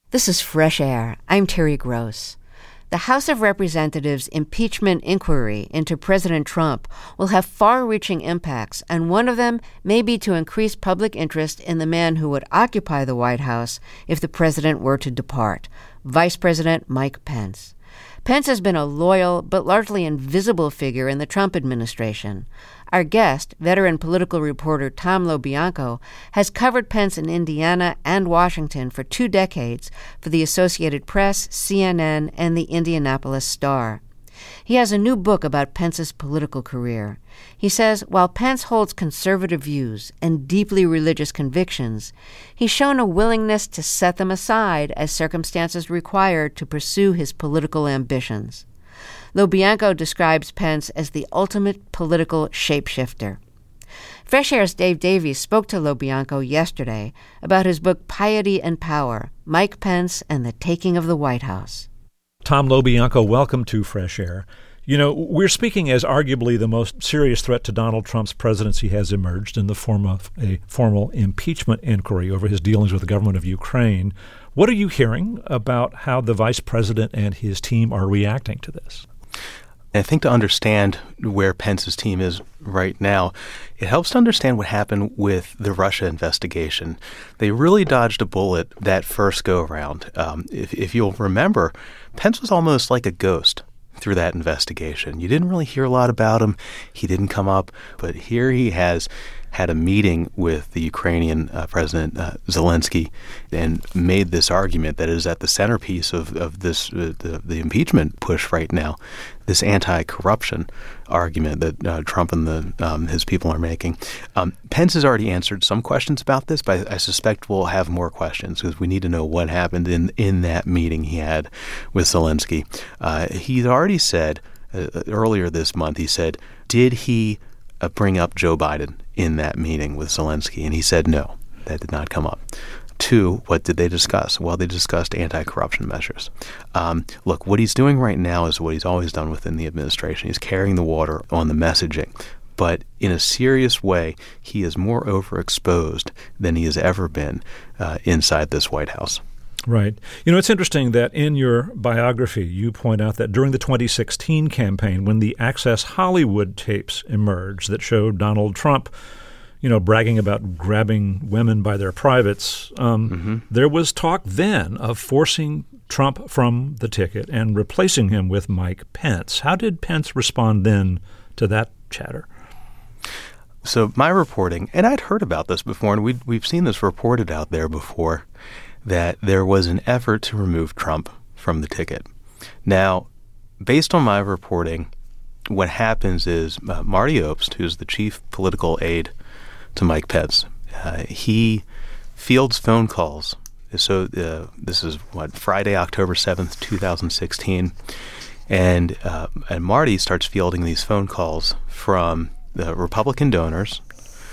This is Fresh Air. I'm Terry Gross. The House of Representatives' impeachment inquiry into President Trump will have far-reaching impacts, and one of them may be to increase public interest in the man who would occupy the White House if the president were to depart, Vice President Mike Pence. Pence has been a loyal but largely invisible figure in the Trump administration. Our guest, veteran political reporter Tom LoBianco, has covered Pence in Indiana and Washington for 2 decades for the Associated Press, CNN, and the Indianapolis Star. He has a new book about Pence's political career. He says while Pence holds conservative views and deeply religious convictions, he's shown a willingness to set them aside as circumstances require to pursue his political ambitions. LoBianco describes Pence as the ultimate political shapeshifter. Fresh Air's Dave Davies spoke to LoBianco yesterday about his book Piety and Power, Mike Pence and the Taking of the White House. Tom LoBianco, welcome to Fresh Air. You know, we're speaking as arguably the most serious threat to Donald Trump's presidency has emerged in the form of a formal impeachment inquiry over his dealings with the government of Ukraine. What are you hearing about how the vice president and his team are reacting to this? I think to understand where Pence's team is right now, it helps to understand what happened with the Russia investigation. They really dodged a bullet that first go-around. If you'll remember, Pence was almost like a ghost through that investigation. You didn't really hear a lot about him. He didn't come up, but here he has had a meeting with the Ukrainian President Zelensky and made this argument that is at the centerpiece of this the impeachment push right now, this anti-corruption argument that Trump and his people are making. Pence has already answered some questions about this, but I suspect we'll have more questions because we need to know what happened in that meeting he had with Zelensky. He's already said earlier this month, he said, did he bring up Joe Biden in that meeting with Zelensky? And he said no, that did not come up. 2, what did they discuss? Well, they discussed anti-corruption measures. Look, what he's doing right now is what he's always done within the administration. He's carrying the water on the messaging. But in a serious way, he is more overexposed than he has ever been inside this White House. Right. You know, it's interesting that in your biography, you point out that during the 2016 campaign, when the Access Hollywood tapes emerged that showed Donald Trump, bragging about grabbing women by their privates, there was talk then of forcing Trump from the ticket and replacing him with Mike Pence. How did Pence respond then to that chatter? So my reporting, and I'd heard about this before, and we've seen this reported out there before, that there was an effort to remove Trump from the ticket. Now, based on my reporting, what happens is Marty Obst, who's the chief political aide to Mike Pence, he fields phone calls. So this is, Friday, October 7th, 2016. And Marty starts fielding these phone calls from the Republican donors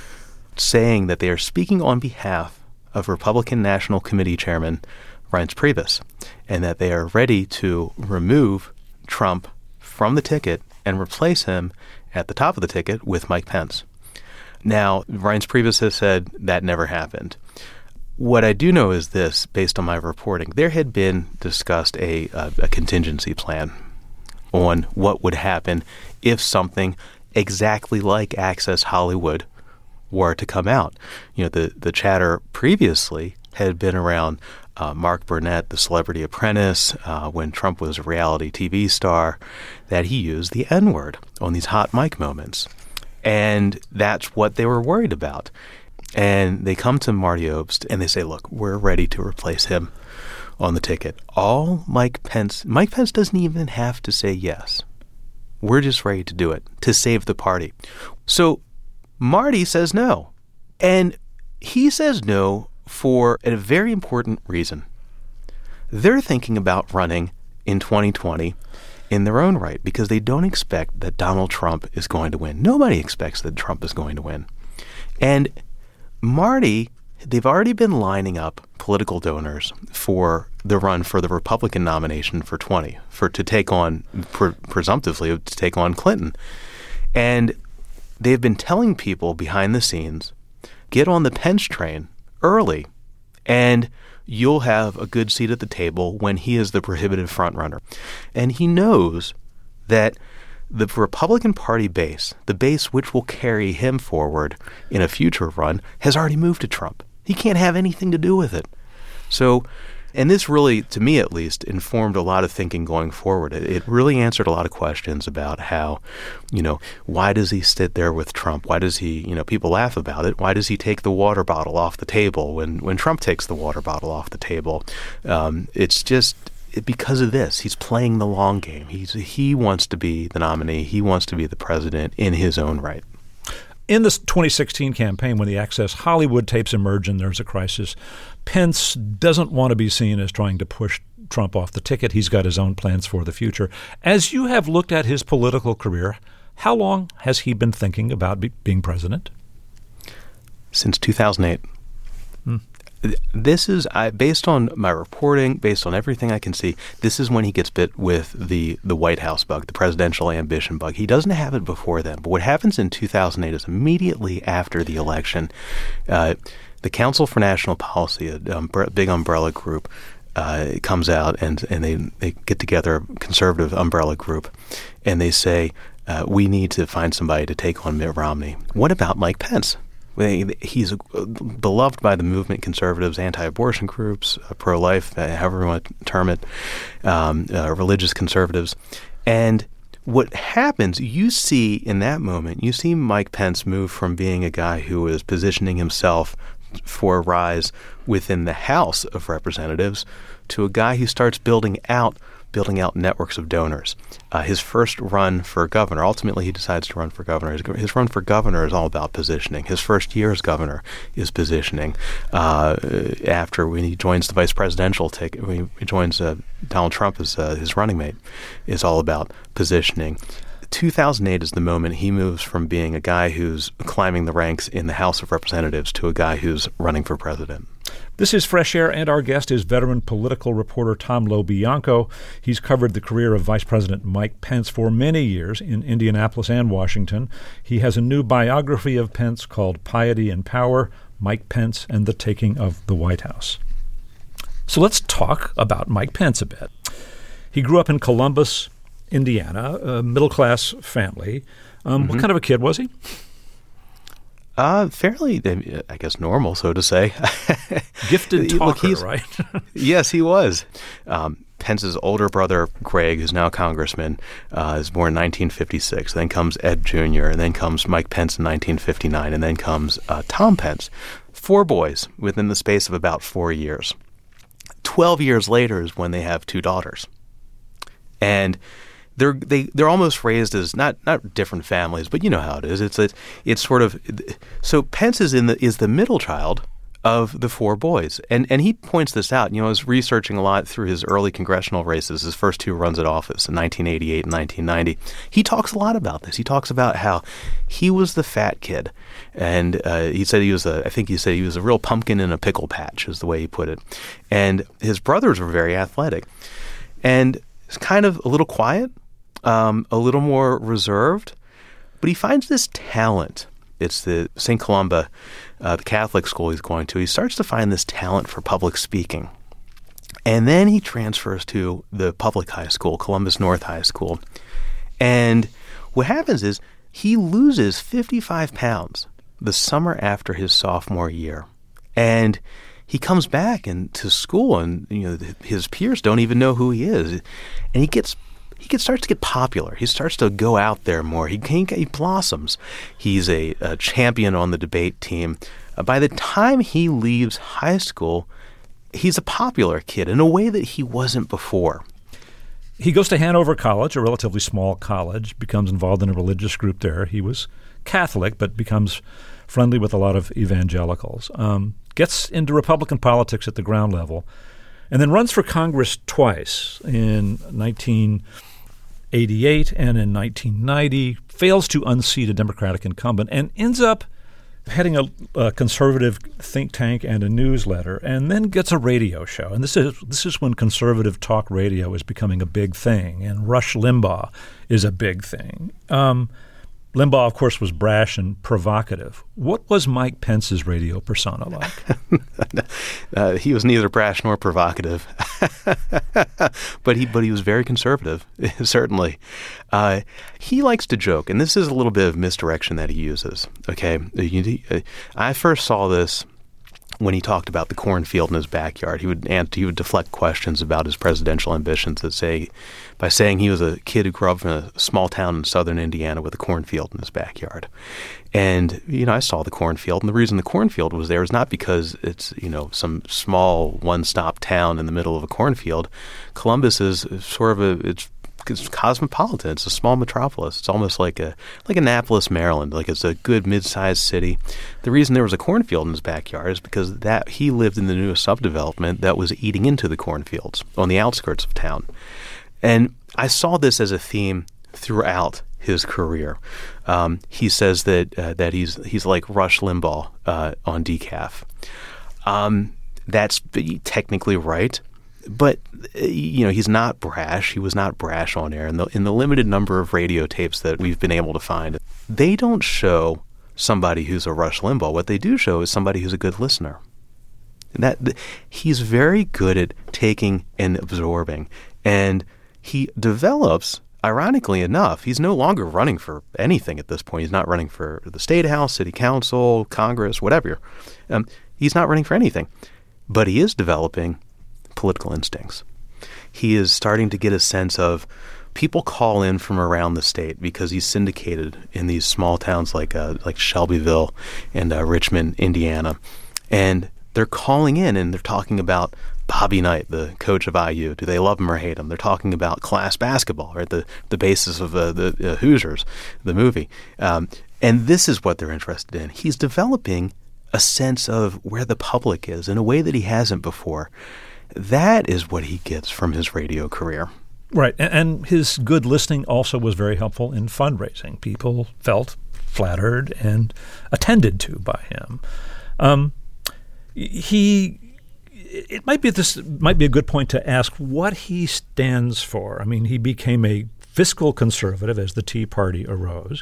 saying that they are speaking on behalf of Republican National Committee Chairman Reince Priebus, and that they are ready to remove Trump from the ticket and replace him at the top of the ticket with Mike Pence. Now, Reince Priebus has said that never happened. What I do know is this, based on my reporting, there had been discussed a contingency plan on what would happen if something exactly like Access Hollywood were to come out. The chatter previously had been around Mark Burnett, the Celebrity Apprentice, when Trump was a reality TV star, that he used the N-word on these hot mic moments. And that's what they were worried about. And they come to Marty Obst and they say, look, we're ready to replace him on the ticket. Mike Pence doesn't even have to say yes. We're just ready to do it, to save the party. So Marty says no. And he says no for a very important reason. They're thinking about running in 2020 in their own right because they don't expect that Donald Trump is going to win. Nobody expects that Trump is going to win. And Marty, they've already been lining up political donors for the run for the Republican nomination for to take on, presumptively, to take on Clinton. And they've been telling people behind the scenes, get on the Pence train early and you'll have a good seat at the table when he is the prohibitive frontrunner. And he knows that the Republican Party base, the base which will carry him forward in a future run, has already moved to Trump. He can't have anything to do with it. So, and this really, to me at least, informed a lot of thinking going forward. It really answered a lot of questions about how, why does he sit there with Trump? Why does he, people laugh about it. Why does he take the water bottle off the table when Trump takes the water bottle off the table? It's just because of this. He's playing the long game. He wants to be the nominee. He wants to be the president in his own right. In this 2016 campaign, when the Access Hollywood tapes emerge and there's a crisis, Pence doesn't want to be seen as trying to push Trump off the ticket. He's got his own plans for the future. As you have looked at his political career, how long has he been thinking about being president? Since 2008. This is, based on my reporting, based on everything I can see, this is when he gets bit with the White House bug, the presidential ambition bug. He doesn't have it before then. But what happens in 2008 is immediately after the election, the Council for National Policy, a big umbrella group, comes out and they get together, a conservative umbrella group, and they say, we need to find somebody to take on Mitt Romney. What about Mike Pence? He's beloved by the movement conservatives, anti-abortion groups, pro-life, however you want to term it, religious conservatives. And what happens, you see in that moment, you see Mike Pence move from being a guy who is positioning himself for a rise within the House of Representatives to a guy who starts building out networks of donors. His first run for governor, ultimately he decides to run for governor. His run for governor is all about positioning. His first year as governor is positioning. After when he joins the vice presidential ticket, when he joins Donald Trump as his running mate, is all about positioning. 2008 is the moment he moves from being a guy who's climbing the ranks in the House of Representatives to a guy who's running for president. This is Fresh Air, and our guest is veteran political reporter Tom LoBianco. He's covered the career of Vice President Mike Pence for many years in Indianapolis and Washington. He has a new biography of Pence called Piety and Power, Mike Pence and the Taking of the White House. So let's talk about Mike Pence a bit. He grew up in Columbus, Indiana, a middle-class family. What kind of a kid was he? Fairly, I guess, normal, so to say. Gifted talker, right? Yes, he was. Pence's older brother, Greg, who's now a congressman, is born in 1956. Then comes Ed Jr., and then comes Mike Pence in 1959, and then comes Tom Pence. 4 boys within the space of about 4 years. 12 years later is when they have 2 daughters. And they're almost raised as not different families, but you know how it is. It's sort of so Pence is the middle child of the 4 boys, and he points this out. I was researching a lot through his early congressional races, his first 2 runs at office in 1988 and 1990. He talks a lot about this. He talks about how he was the fat kid, and he said he was a real pumpkin in a pickle patch, is the way he put it. And his brothers were very athletic, and it's kind of a little quiet. A little more reserved, but he finds this talent. It's the St. Columba, the Catholic school he's going to. He starts to find this talent for public speaking. And then he transfers to the public high school, Columbus North High School. And what happens is he loses 55 pounds the summer after his sophomore year. And he comes back to school, and his peers don't even know who he is. And he starts to get popular. He starts to go out there more. He blossoms. He's a champion on the debate team. By the time he leaves high school, he's a popular kid in a way that he wasn't before. He goes to Hanover College, a relatively small college, becomes involved in a religious group there. He was Catholic, but becomes friendly with a lot of evangelicals. Gets into Republican politics at the ground level, and then runs for Congress twice in 1988 and in 1990, fails to unseat a Democratic incumbent, and ends up heading a conservative think tank and a newsletter, and then gets a radio show. And this is when conservative talk radio is becoming a big thing, and Rush Limbaugh is a big thing. Limbaugh, of course, was brash and provocative. What was Mike Pence's radio persona like? He was neither brash nor provocative, but he was very conservative, certainly. He likes to joke, and this is a little bit of misdirection that he uses. Okay, I first saw this when he talked about the cornfield in his backyard. He would deflect questions about his presidential ambitions by saying he was a kid who grew up in a small town in southern Indiana with a cornfield in his backyard. And, I saw the cornfield, and the reason the cornfield was there is not because it's, some small one-stop town in the middle of a cornfield. Columbus is sort of it's cosmopolitan. It's a small metropolis. It's almost like Annapolis, Maryland. Like it's a good mid-sized city. The reason there was a cornfield in his backyard is because he lived in the newest subdevelopment that was eating into the cornfields on the outskirts of town. And I saw this as a theme throughout his career. He says that he's like Rush Limbaugh on decaf. That's technically right. But, he's not brash. He was not brash on air. In the limited number of radio tapes that we've been able to find, they don't show somebody who's a Rush Limbaugh. What they do show is somebody who's a good listener. And he's very good at taking and absorbing. And he develops, ironically enough, he's no longer running for anything at this point. He's not running for the State House, City Council, Congress, whatever. He's not running for anything. But he is developing political instincts. He is starting to get a sense of people call in from around the state because he's syndicated in these small towns like Shelbyville and Richmond, Indiana. And they're calling in and they're talking about Bobby Knight, the coach of IU. Do they love him or hate him? They're talking about class basketball, right? The basis of the Hoosiers, the movie. And this is what they're interested in. He's developing a sense of where the public is in a way that he hasn't before. That is what he gets from his radio career. Right. And his good listening also was very helpful in fundraising. People felt flattered and attended to by him. It might be a good point to ask what he stands for. I mean, he became a fiscal conservative as the Tea Party arose.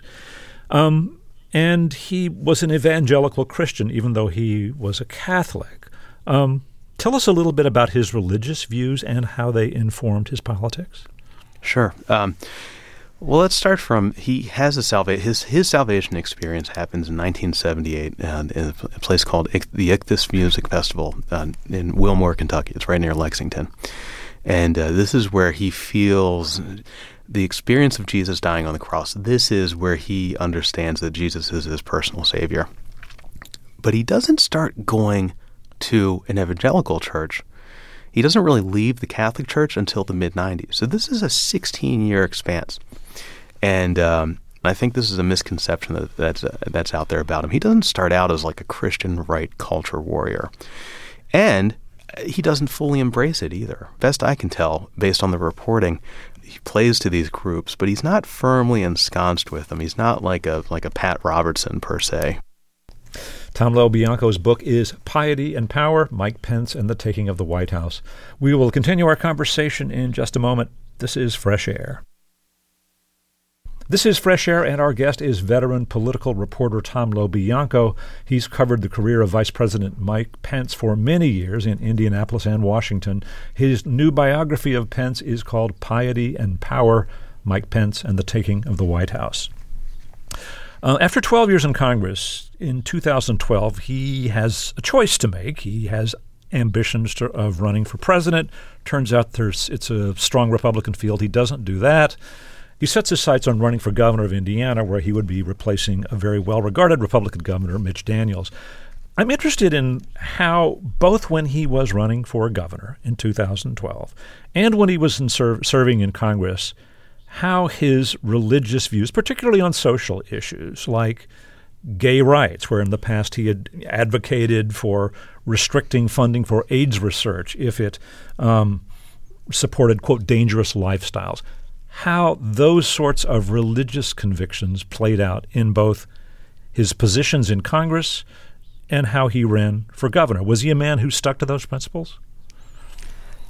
And he was an evangelical Christian, even though he was a Catholic. Tell us a little bit about his religious views and how they informed his politics. Sure. Well, let's start from he has his salvation experience happens in 1978 in a place called the Ichthus Music Festival in Wilmore, Kentucky. It's right near Lexington. And this is where he feels the experience of Jesus dying on the cross. This is where he understands that Jesus is his personal Savior. But he doesn't start going to an evangelical church. He doesn't really leave the Catholic Church until the mid-'90s. So this is a 16-year expanse. And I think this is a misconception that's out there about him. He doesn't start out as like a Christian right culture warrior. And he doesn't fully embrace it either. Best I can tell, based on the reporting, he plays to these groups, but he's not firmly ensconced with them. He's not like a Pat Robertson per se. Tom LoBianco's book is Piety and Power, Mike Pence and the Taking of the White House. We will continue our conversation in just a moment. This is Fresh Air. This is Fresh Air, and our guest is veteran political reporter Tom LoBianco. He's covered the career of Vice President Mike Pence for many years in Indianapolis and Washington. His new biography of Pence is called Piety and Power, Mike Pence and the Taking of the White House. After 12 years in Congress, in 2012, he has a choice to make. He has ambitions of running for president. Turns out it's a strong Republican field. He doesn't do that. He sets his sights on running for governor of Indiana, where he would be replacing a very well-regarded Republican governor, Mitch Daniels. I'm interested in how, both when he was running for governor in 2012 and when he was serving in Congress, how his religious views, particularly on social issues like gay rights, where in the past he had advocated for restricting funding for AIDS research if it supported, quote, dangerous lifestyles, how those sorts of religious convictions played out in both his positions in Congress and how he ran for governor. Was he a man who stuck to those principles?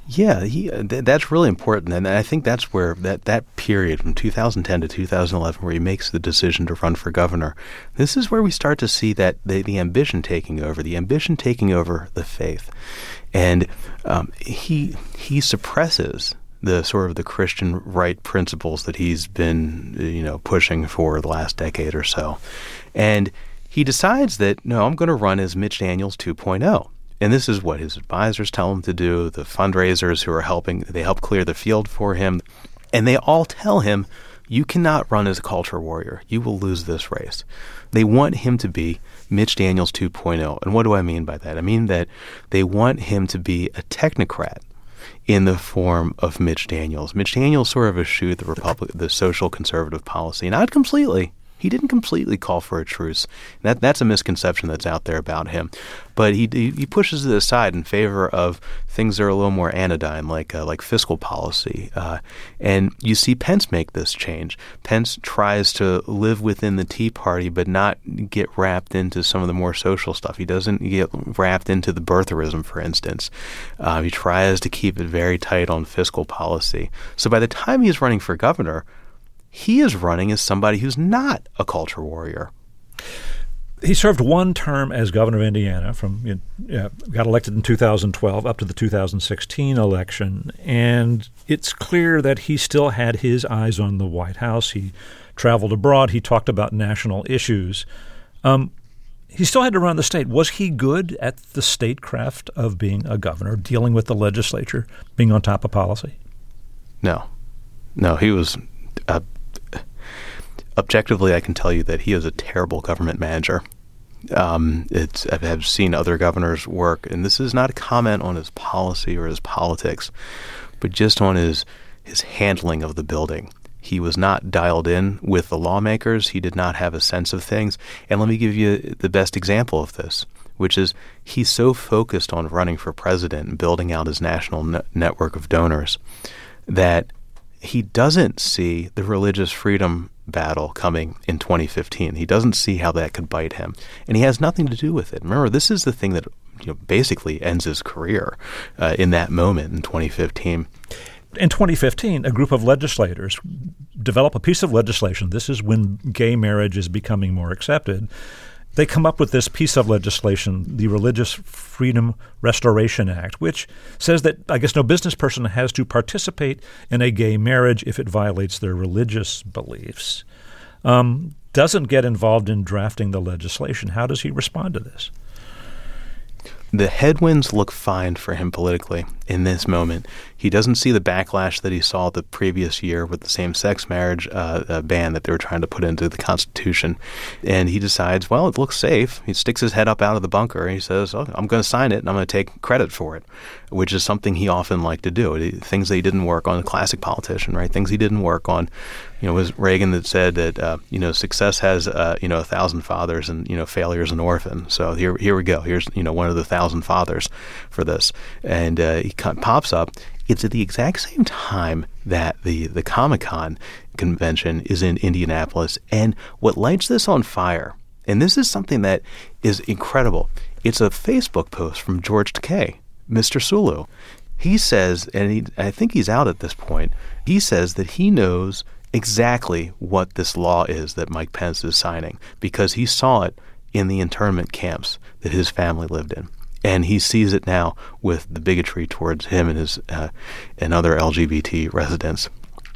Yeah, that's really important, and I think that's where that period from 2010 to 2011, where he makes the decision to run for governor, this is where we start to see that the ambition taking over the faith, and he suppresses the sort of the Christian right principles that he's been pushing for the last decade or so, and he decides that no, I'm going to run as Mitch Daniels 2.0. And this is what his advisors tell him to do, the fundraisers who are helping, they help clear the field for him. And they all tell him, you cannot run as a culture warrior. You will lose this race. They want him to be Mitch Daniels 2.0. And what do I mean by that? I mean that they want him to be a technocrat in the form of Mitch Daniels. Mitch Daniels sort of eschewed the social conservative policy, not completely. He didn't completely call for a truce. That's a misconception that's out there about him. But he pushes it aside in favor of things that are a little more anodyne, like fiscal policy. And you see Pence make this change. Pence tries to live within the Tea Party but not get wrapped into some of the more social stuff. He doesn't get wrapped into the birtherism, for instance. He tries to keep it very tight on fiscal policy. So by the time he's running for governor, he is running as somebody who's not a culture warrior. He served one term as governor of Indiana got elected in 2012 up to the 2016 election, and it's clear that he still had his eyes on the White House. He traveled abroad. He talked about national issues. He still had to run the state. Was he good at the statecraft of being a governor, dealing with the legislature, being on top of policy? No, he was objectively, I can tell you that he is a terrible government manager. I've seen other governors work, and this is not a comment on his policy or his politics, but just on his handling of the building. He was not dialed in with the lawmakers. He did not have a sense of things. And let me give you the best example of this, which is he's so focused on running for president and building out his national network of donors that he doesn't see the religious freedom battle coming in 2015. He doesn't see how that could bite him, and he has nothing to do with it. Remember, this is the thing that basically ends his career in that moment in 2015. In 2015, a group of legislators develop a piece of legislation. This is when gay marriage is becoming more accepted. They come up with this piece of legislation, the Religious Freedom Restoration Act, which says that, I guess, no business person has to participate in a gay marriage if it violates their religious beliefs. Doesn't get involved in drafting the legislation. How does he respond to this? The headwinds look fine for him politically in this moment. He doesn't see the backlash that he saw the previous year with the same-sex marriage ban that they were trying to put into the Constitution. And he decides, well, it looks safe. He sticks his head up out of the bunker and he says, I'm going to sign it and I'm going to take credit for it, which is something he often liked to do. Things that he didn't work on, a classic politician, right? Things he didn't work on. It was Reagan that said that, success has, 1,000 fathers and, failure is an orphan. So here we go. Here's, one of the 1,000 fathers for this. And he pops up. It's at the exact same time that the Comic-Con convention is in Indianapolis. And what lights this on fire, and this is something that is incredible, it's a Facebook post from George Takei, Mr. Sulu. He says, and I think he's out at this point, he says that he knows exactly what this law is that Mike Pence is signing because he saw it in the internment camps that his family lived in. And he sees it now with the bigotry towards him and his and other LGBT residents.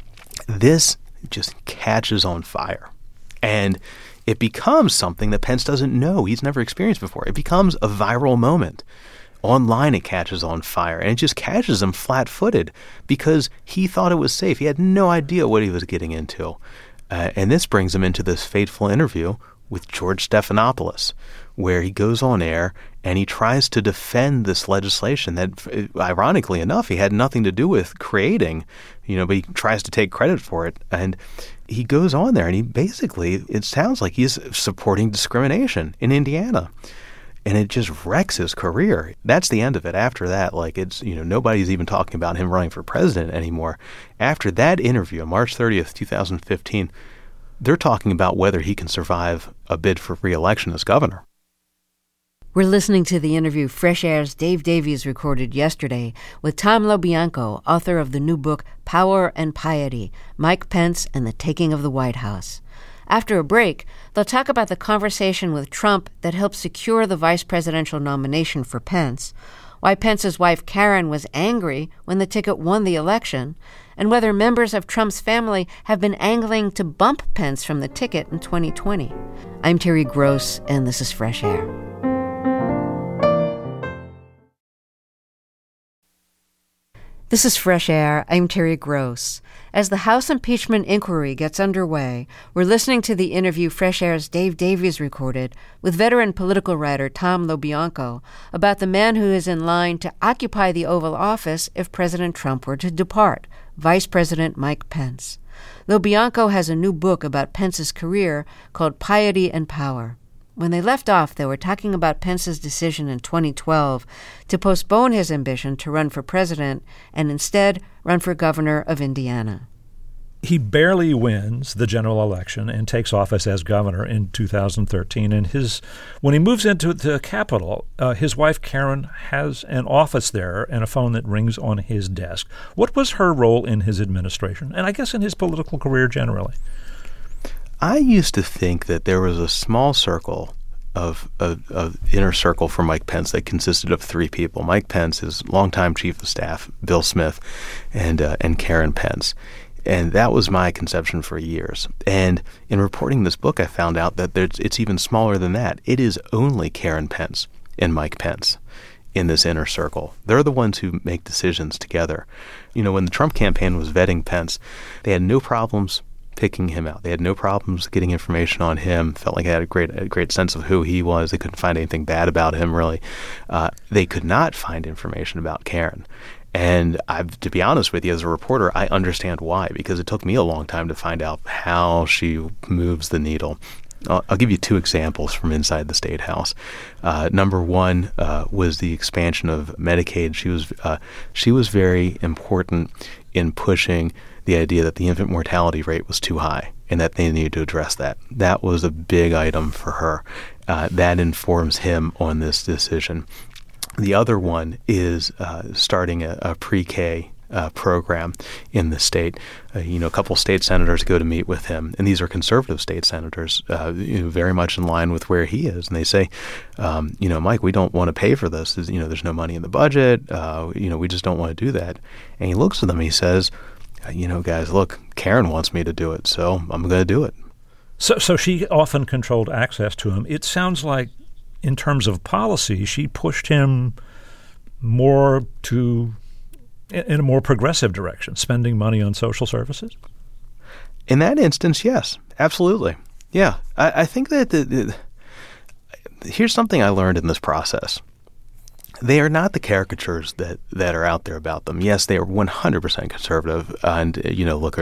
This just catches on fire. And it becomes something that Pence doesn't know. He's never experienced before. It becomes a viral moment. Online, it catches on fire. And it just catches him flat-footed because he thought it was safe. He had no idea what he was getting into. And this brings him into this fateful interview with George Stephanopoulos, where he goes on air and he tries to defend this legislation that, ironically enough, he had nothing to do with creating, but he tries to take credit for it. And he goes on there and he basically, it sounds like he's supporting discrimination in Indiana. And it just wrecks his career. That's the end of it. After that, nobody's even talking about him running for president anymore. After that interview, March 30th, 2015, they're talking about whether he can survive a bid for re-election as governor. We're listening to the interview Fresh Air's Dave Davies recorded yesterday with Tom LoBianco, author of the new book Power and Piety, Mike Pence and the Taking of the White House. After a break, they'll talk about the conversation with Trump that helped secure the vice presidential nomination for Pence, why Pence's wife Karen was angry when the ticket won the election, and whether members of Trump's family have been angling to bump Pence from the ticket in 2020. I'm Terry Gross, and this is Fresh Air. This is Fresh Air. I'm Terry Gross. As the House impeachment inquiry gets underway, we're listening to the interview Fresh Air's Dave Davies recorded with veteran political writer Tom LoBianco about the man who is in line to occupy the Oval Office if President Trump were to depart, Vice President Mike Pence. LoBianco has a new book about Pence's career called Piety and Power. When they left off, they were talking about Pence's decision in 2012 to postpone his ambition to run for president and instead run for governor of Indiana. He barely wins the general election and takes office as governor in 2013. And when he moves into the Capitol, his wife Karen has an office there and a phone that rings on his desk. What was her role in his administration, and I guess in his political career generally? I used to think that there was a small circle of inner circle for Mike Pence that consisted of three people: Mike Pence, his longtime chief of staff, Bill Smith, and Karen Pence. And that was my conception for years. And in reporting this book, I found out that it's even smaller than that. It is only Karen Pence and Mike Pence in this inner circle. They're the ones who make decisions together. You know, when the Trump campaign was vetting Pence, they had no problems picking him out. They had no problems getting information on him. Felt like they had a great sense of who he was. They couldn't find anything bad about him, really. They could not find information about Karen. And to be honest with you, as a reporter, I understand why, because it took me a long time to find out how she moves the needle. I'll give you two examples from inside the State House. Number one was the expansion of Medicaid. She was very important in pushing the idea that the infant mortality rate was too high and that they needed to address that. That was a big item for her. That informs him on this decision. The other one is starting a pre-K program in the state. A couple state senators go to meet with him, and these are conservative state senators, very much in line with where he is. And they say, Mike, we don't want to pay for this. There's no money in the budget. We just don't want to do that. And he looks at them and he says, guys, look, Karen wants me to do it, so I'm going to do it. So she often controlled access to him. It sounds like, in terms of policy, she pushed him more in a more progressive direction, spending money on social services? In that instance, yes, absolutely. Yeah, I think that here's something I learned in this process. They are not the caricatures that are out there about them. Yes, they are 100% conservative, and they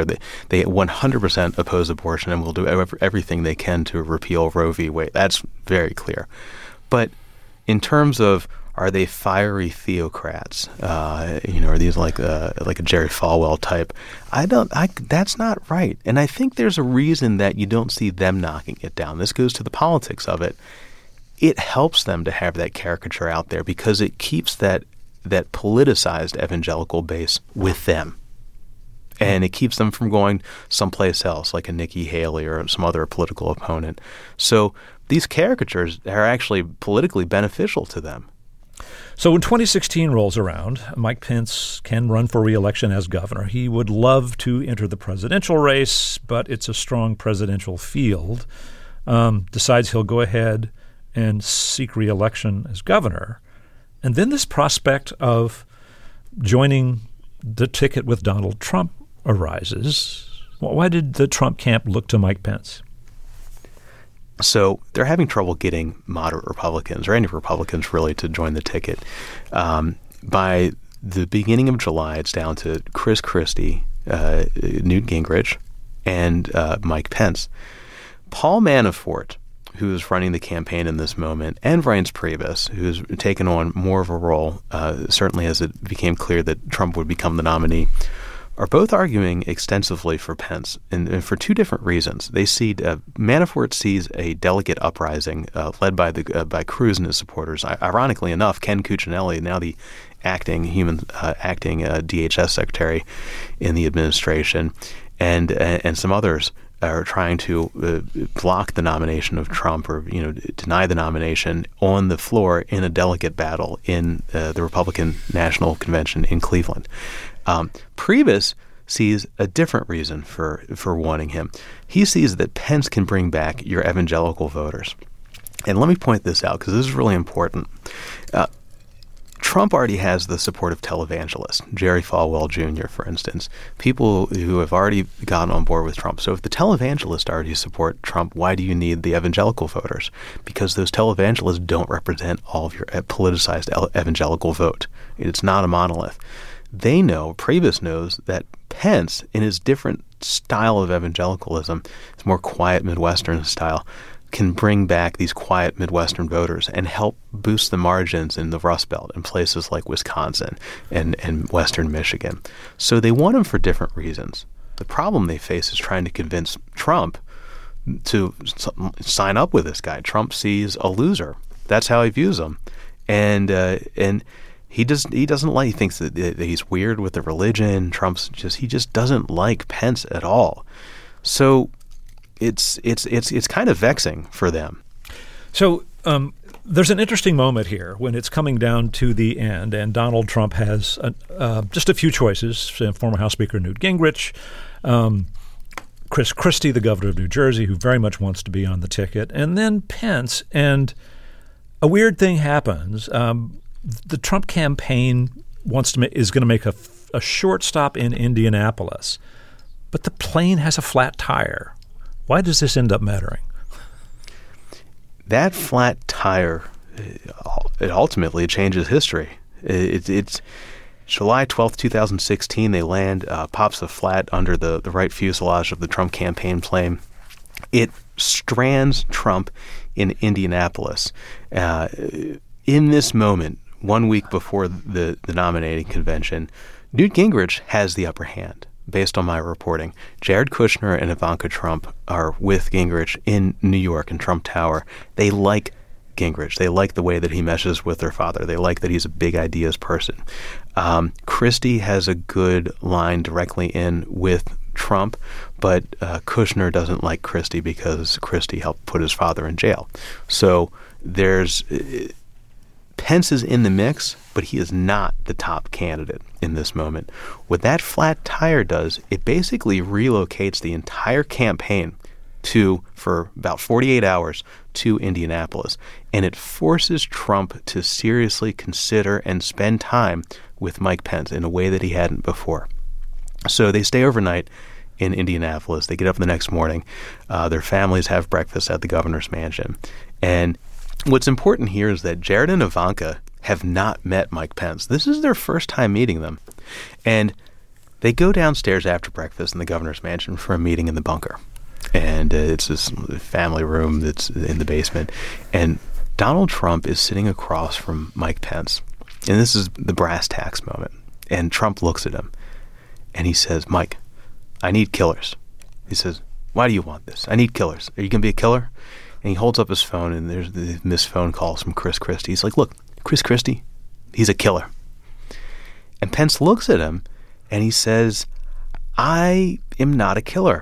100% oppose abortion and will do everything they can to repeal Roe v. Wade. That's very clear. But in terms of, are they fiery theocrats? Are these like a Jerry Falwell type? That's not right. And I think there's a reason that you don't see them knocking it down. This goes to the politics of it. It helps them to have that caricature out there because it keeps that politicized evangelical base with them. And it keeps them from going someplace else, like a Nikki Haley or some other political opponent. So these caricatures are actually politically beneficial to them. So when 2016 rolls around, Mike Pence can run for re-election as governor. He would love to enter the presidential race, but it's a strong presidential field. Decides he'll go ahead and seek re-election as governor. And then this prospect of joining the ticket with Donald Trump arises. Why did the Trump camp look to Mike Pence? So they're having trouble getting moderate Republicans or any Republicans really to join the ticket. By the beginning of July, it's down to Chris Christie, Newt Gingrich, and Mike Pence. Paul Manafort, who is running the campaign in this moment, and Reince Priebus, who's taken on more of a role, certainly as it became clear that Trump would become the nominee, are both arguing extensively for Pence, and for two different reasons. They see Manafort sees a delegate uprising led by Cruz and his supporters. Ironically enough, Ken Cuccinelli, now the acting DHS secretary in the administration, and some others are trying to block the nomination of Trump, or deny the nomination on the floor in a delegate battle in the Republican National Convention in Cleveland. Priebus sees a different reason for wanting him. He sees that Pence can bring back your evangelical voters. And let me point this out, because this is really important. Trump already has the support of televangelists, Jerry Falwell Jr., for instance, people who have already gotten on board with Trump. So if the televangelists already support Trump, why do you need the evangelical voters? Because those televangelists don't represent all of your politicized evangelical vote. It's not a monolith. They know, Priebus knows, that Pence, in his different style of evangelicalism, his more quiet Midwestern style, can bring back these quiet Midwestern voters and help boost the margins in the Rust Belt in places like Wisconsin and Western Michigan. So they want him for different reasons. The problem they face is trying to convince Trump to sign up with this guy. Trump sees a loser. That's how he views him. And he doesn't like, he thinks that he's weird with the religion. He just doesn't like Pence at all. So it's kind of vexing for them. So there's an interesting moment here when it's coming down to the end, and Donald Trump has just a few choices: former House Speaker Newt Gingrich, Chris Christie, the governor of New Jersey, who very much wants to be on the ticket, and then Pence. And a weird thing happens. The Trump campaign is going to make a short stop in Indianapolis, but the plane has a flat tire. Why does this end up mattering? That flat tire, it ultimately changes history. It's July 12th, 2016. They land, pops a flat under the right fuselage of the Trump campaign plane. It strands Trump in Indianapolis. In this moment, 1 week before the nominating convention, Newt Gingrich has the upper hand. Based on my reporting, Jared Kushner and Ivanka Trump are with Gingrich in New York in Trump Tower. They like Gingrich. They like the way that he meshes with their father. They like that he's a big ideas person. Christie has a good line directly in with Trump, but Kushner doesn't like Christie because Christie helped put his father in jail. So Pence is in the mix, but he is not the top candidate in this moment. What that flat tire does, it basically relocates the entire campaign for about 48 hours to Indianapolis, and it forces Trump to seriously consider and spend time with Mike Pence in a way that he hadn't before. So they stay overnight in Indianapolis. They get up the next morning. Their families have breakfast at the governor's mansion. And what's important here is that Jared and Ivanka have not met Mike Pence. This is their first time meeting them. And they go downstairs after breakfast in the governor's mansion for a meeting in the bunker. And it's this family room that's in the basement. And Donald Trump is sitting across from Mike Pence. And this is the brass tacks moment. And Trump looks at him and he says, "Mike, I need killers." He says, "Why do you want this? I need killers. Are you going to be a killer?" And he holds up his phone, and there's the missed phone calls from Chris Christie. He's like, "Look, Chris Christie, he's a killer." And Pence looks at him, and he says, "I am not a killer.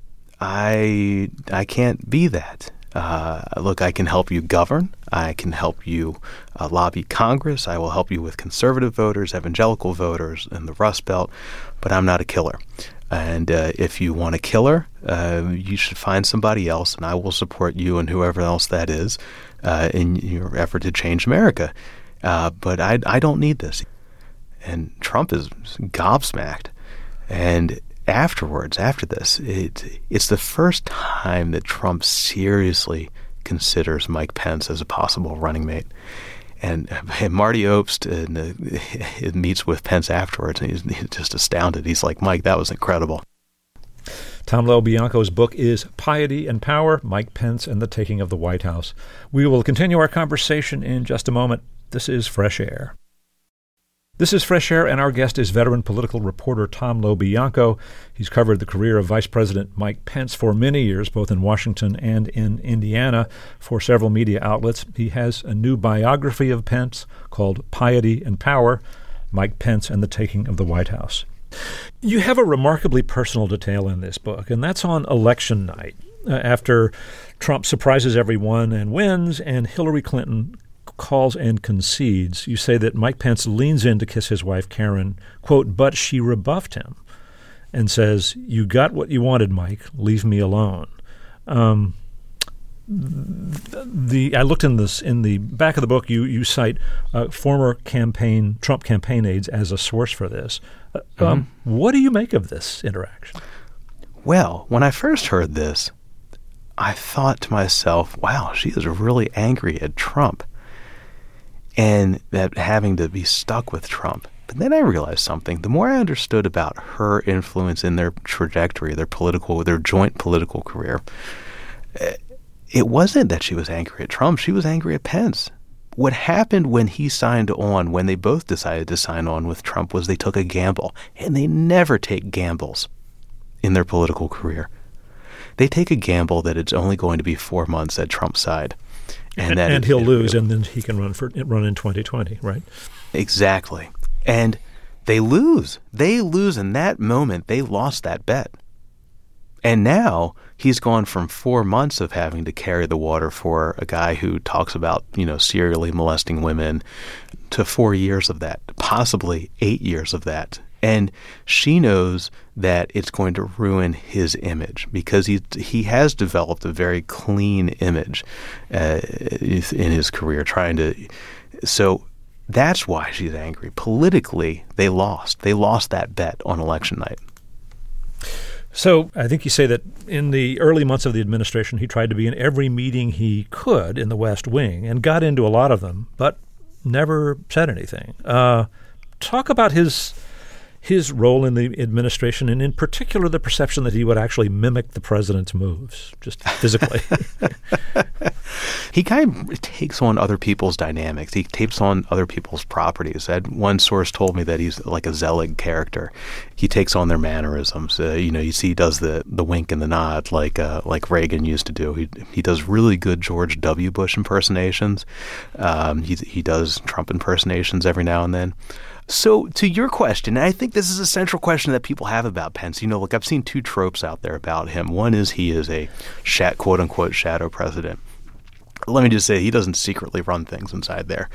I can't be that. Look, I can help you govern. I can help you lobby Congress. I will help you with conservative voters, evangelical voters, and the Rust Belt, but I'm not a killer. And if you want a killer, you should find somebody else, and I will support you and whoever else that is in your effort to change America. But I don't need this." And Trump is gobsmacked. And afterwards, after this, it's the first time that Trump seriously considers Mike Pence as a possible running mate. And Marty Obst meets with Pence afterwards, and he's just astounded. He's like, "Mike, that was incredible." Tom LoBianco's book is Piety and Power, Mike Pence and the Taking of the White House. We will continue our conversation in just a moment. This is Fresh Air. This is Fresh Air, and our guest is veteran political reporter Tom LoBianco. He's covered the career of Vice President Mike Pence for many years, both in Washington and in Indiana, for several media outlets. He has a new biography of Pence called Piety and Power, Mike Pence and the Taking of the White House. You have a remarkably personal detail in this book, and that's on election night, after Trump surprises everyone and wins, and Hillary Clinton calls and concedes. You say that Mike Pence leans in to kiss his wife, Karen, quote, but she rebuffed him and says, "You got what you wanted, Mike. Leave me alone." I looked in the back of the book. You cite former Trump campaign aides as a source for this. What do you make of this interaction? Well, when I first heard this, I thought to myself, wow, she is really angry at Trump and that having to be stuck with Trump. But then I realized something. The more I understood about her influence in their trajectory, their joint political career, it wasn't that she was angry at Trump. She was angry at Pence. What happened when they both decided to sign on with Trump, was they took a gamble. And they never take gambles in their political career. They take a gamble that it's only going to be 4 months at Trump's side. And he'll lose, and then he can run in 2020, right? Exactly. And they lose. They lose in that moment. They lost that bet. And now he's gone from 4 months of having to carry the water for a guy who talks about, serially molesting women, to 4 years of that, possibly 8 years of that. And she knows that it's going to ruin his image, because he has developed a very clean image in his career, so that's why she's angry. Politically, they lost. They lost that bet on election night. So I think you say that in the early months of the administration, he tried to be in every meeting he could in the West Wing and got into a lot of them, but never said anything. Talk about his role in the administration, and in particular the perception that he would actually mimic the president's moves, just physically. He kind of takes on other people's dynamics. He takes on other people's properties. One source told me that he's like a Zelig character. He takes on their mannerisms. You see he does the wink and the nod like Reagan used to do. He does really good George W. Bush impersonations. He does Trump impersonations every now and then. So to your question, and I think this is a central question that people have about Pence. Look, I've seen two tropes out there about him. One is he is a quote-unquote shadow president. Let me just say he doesn't secretly run things inside there.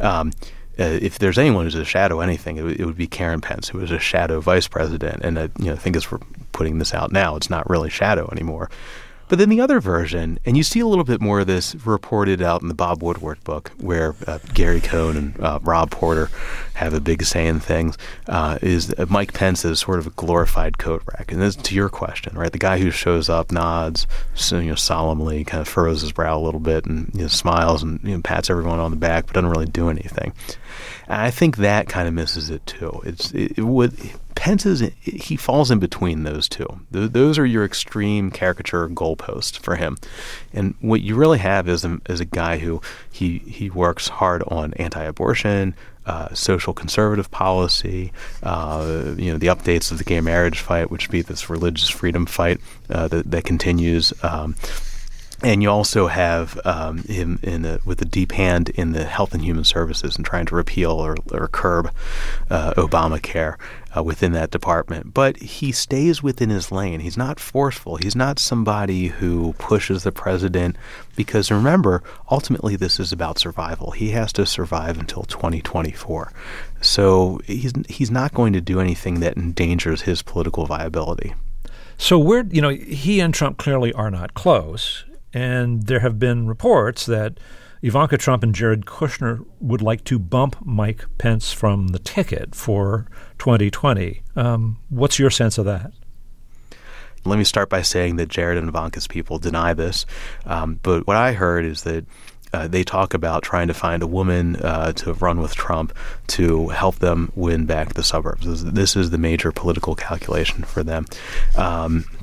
If there's anyone who's a shadow anything, it would be Karen Pence, who is a shadow vice president. And I think as we're putting this out now, it's not really shadow anymore. But then the other version, and you see a little bit more of this reported out in the Bob Woodward book, where Gary Cohn and Rob Porter have a big say in things, is Mike Pence is sort of a glorified coat rack. And this, to your question, right? The guy who shows up, nods, solemnly, kind of furrows his brow a little bit, and smiles and pats everyone on the back, but doesn't really do anything. And I think that kind of misses it too. Pence he falls in between those two. Those are your extreme caricature goalposts for him. And what you really have is a guy who he works hard on anti-abortion, social conservative policy, the updates of the gay marriage fight, which be this religious freedom fight that continues. And you also have him with a deep hand in the Health and Human Services and trying to repeal or curb Obamacare within that department. But he stays within his lane. He's not forceful. He's not somebody who pushes the president, because remember, ultimately this is about survival. He has to survive until 2024. So he's not going to do anything that endangers his political viability. So he and Trump clearly are not close. And there have been reports that Ivanka Trump and Jared Kushner would like to bump Mike Pence from the ticket for 2020. What's your sense of that? Let me start by saying that Jared and Ivanka's people deny this. But what I heard is that they talk about trying to find a woman to run with Trump to help them win back the suburbs. This is the major political calculation for them.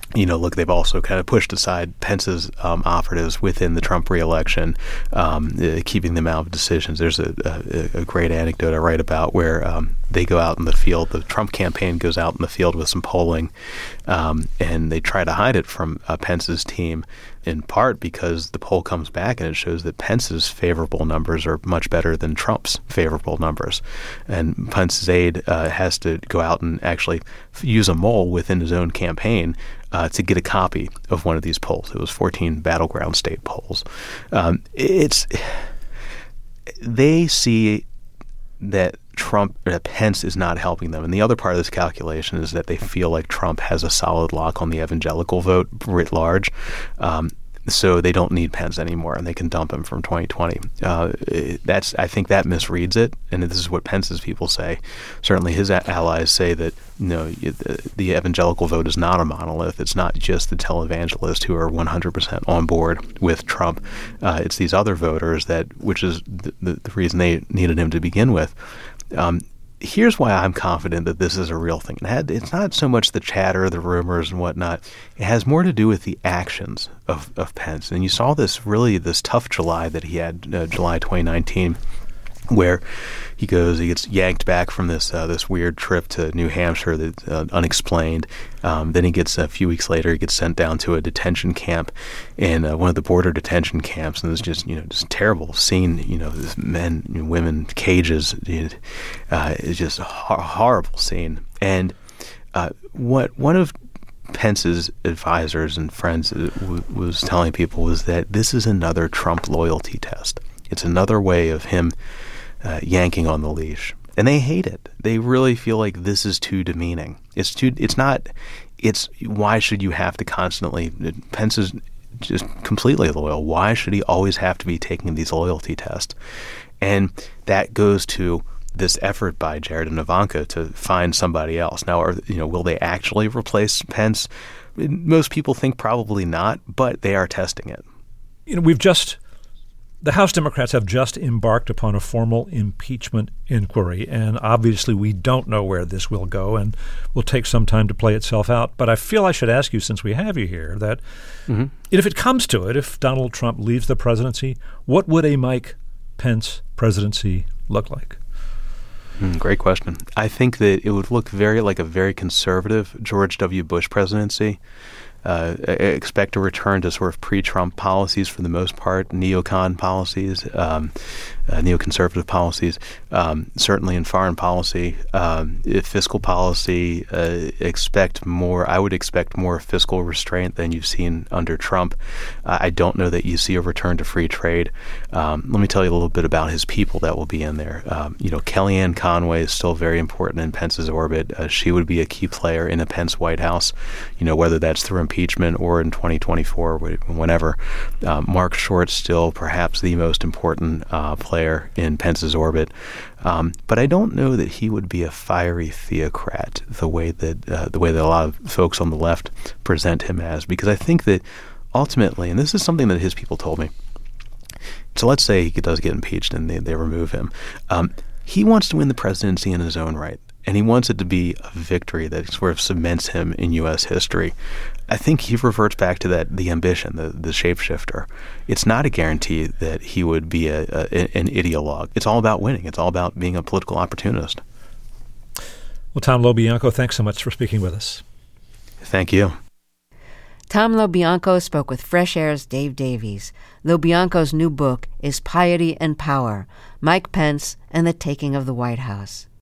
look, they've also kind of pushed aside Pence's operatives within the Trump reelection, keeping them out of decisions. There's a great anecdote I write about where they go out in the field. The Trump campaign goes out in the field with some polling, and they try to hide it from Pence's team, in part because the poll comes back and it shows that Pence's favorable numbers are much better than Trump's favorable numbers. And Pence's aide has to go out and actually use a mole within his own campaign to get a copy of one of these polls. It was 14 battleground state polls. They see that Pence is not helping them. And the other part of this calculation is that they feel like Trump has a solid lock on the evangelical vote writ large. So they don't need Pence anymore, and they can dump him from 2020. I think that misreads it, and this is what Pence's people say. Certainly his allies say that the evangelical vote is not a monolith. It's not just the televangelists who are 100% on board with Trump. It's these other voters which is the reason they needed him to begin with. Here's why I'm confident that this is a real thing. It's not so much the chatter, the rumors, and whatnot. It has more to do with the actions of Pence. And you saw this tough July that he had, July 2019, where he gets yanked back from this weird trip to New Hampshire that's unexplained. Then he gets, a few weeks later, he gets sent down to a detention camp in one of the border detention camps, and it's just terrible scene. This men and women cages. It's just a horrible scene. And what one of Pence's advisors and friends was telling people was that this is another Trump loyalty test. It's another way of him yanking on the leash. And they hate it. They really feel like this is too demeaning. It's why should you have to constantly, Pence is just completely loyal. Why should he always have to be taking these loyalty tests? And that goes to this effort by Jared and Ivanka to find somebody else. Now, will they actually replace Pence? Most people think probably not, but they are testing it. The House Democrats have just embarked upon a formal impeachment inquiry, and obviously we don't know where this will go and will take some time to play itself out. But I feel I should ask you, since we have you here, that if it comes to it, if Donald Trump leaves the presidency, what would a Mike Pence presidency look like? Great question. I think that it would look like a very conservative George W. Bush presidency. Expect a return to sort of pre-Trump policies for the most part, neocon policies, neoconservative policies, certainly in foreign policy, fiscal policy. I would expect more fiscal restraint than you've seen under Trump. I don't know that you see a return to free trade. Let me tell you a little bit about his people that will be in there. Kellyanne Conway is still very important in Pence's orbit. She would be a key player in a Pence White House, whether that's through impeachment or in 2024, whenever. Mark Short still perhaps the most important player in Pence's orbit. But I don't know that he would be a fiery theocrat the way that a lot of folks on the left present him as, because I think that ultimately, and this is something that his people told me, so let's say he does get impeached and they remove him. He wants to win the presidency in his own right, and he wants it to be a victory that sort of cements him in U.S. history. I think he reverts back to the ambition, the shapeshifter. It's not a guarantee that he would be an ideologue. It's all about winning. It's all about being a political opportunist. Well, Tom LoBianco, thanks so much for speaking with us. Thank you. Tom LoBianco spoke with Fresh Air's Dave Davies. LoBianco's new book is Piety and Power, Mike Pence and the Taking of the White House.